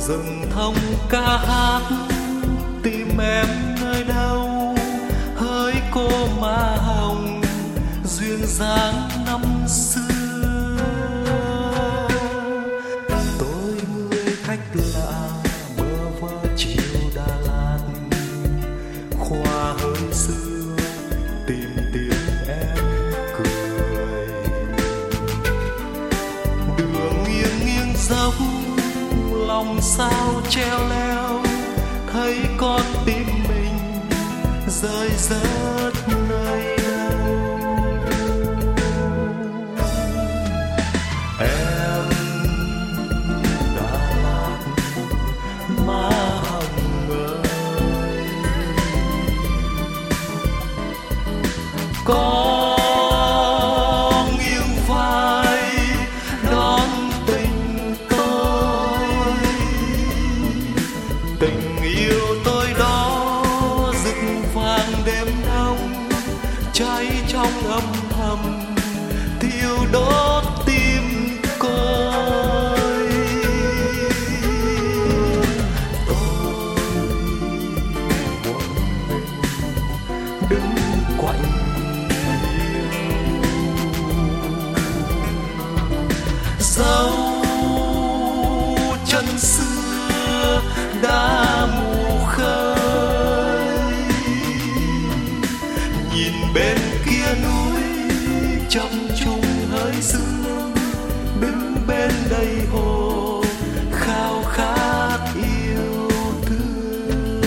rừng thông ca hát tìm em nơi đâu, hỡi cô má hồng duyên dáng năm xưa. Tôi người khách lạ bơ vơ chiều Đà Lạt, khoa hơi xưa tìm tiếng em cười. Đường nghiêng nghiêng dốc lòng sao treo leo, thấy con tim mình rơi rớt nơi đâu. Em Đà Lạt má hồng ơi, có nghiêng vai đón tình tôi, tình yêu tôi đó rực vàng đêm đông, cháy trong âm thầm thiêu đốt tim côi. Tôi một mình đứng quạnh dấu chân xưa đã mù khơi. Nhìn bên kia núi chập trùng hơi sương, đứng bên đây hồ khao khát yêu thương.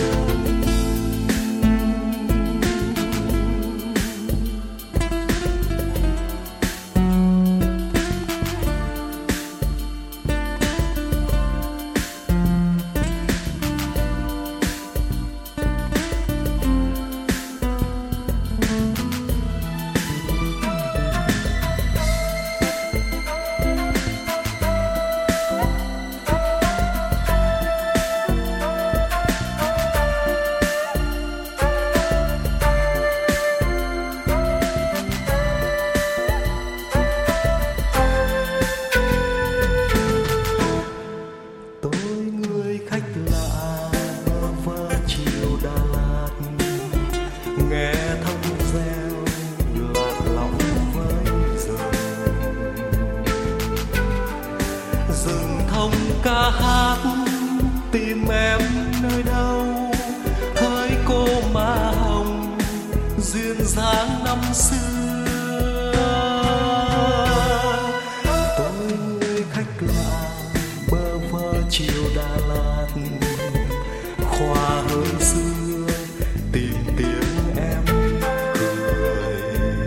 Nghe thông reo lạc lòng với rừng thông ca hát tìm em nơi đâu, hỡi cô má hồng duyên dáng năm xưa. Tôi người khách lạ bơ vơ chiều Đà Lạt, khoa hơi xưa tìm tiếng em cười.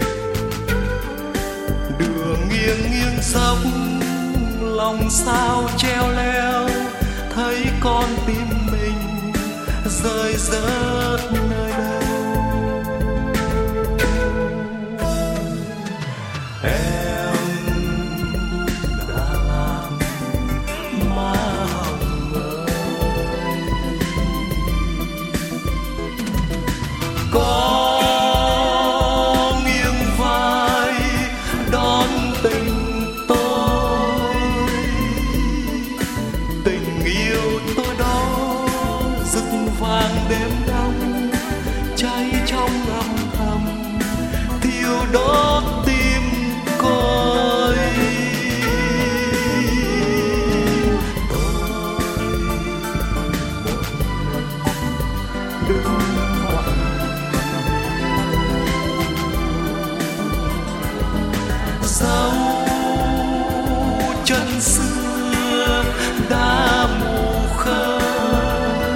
Đường nghiêng nghiêng dốc lòng sao treo leo, thấy con tim mình rơi rớt nơi đâu. Em Đà Lạt má hồng ơi, có nghiêng vai đón tình tôi, tình yêu tôi đó rực vàng đêm đông, cháy trong âm thầm thiêu đốt tim côi. Tôi một mình đứng dấu chân xưa đã mù khơi.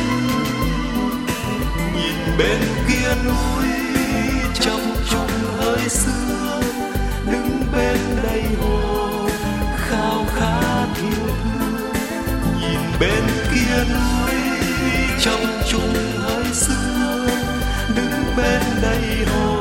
Nhìn bên kia núi chập trùng hơi xưa, đứng bên đây hồ khao khát yêu thương. Nhìn bên kia núi chập trùng hơi xưa, đứng bên đây hồ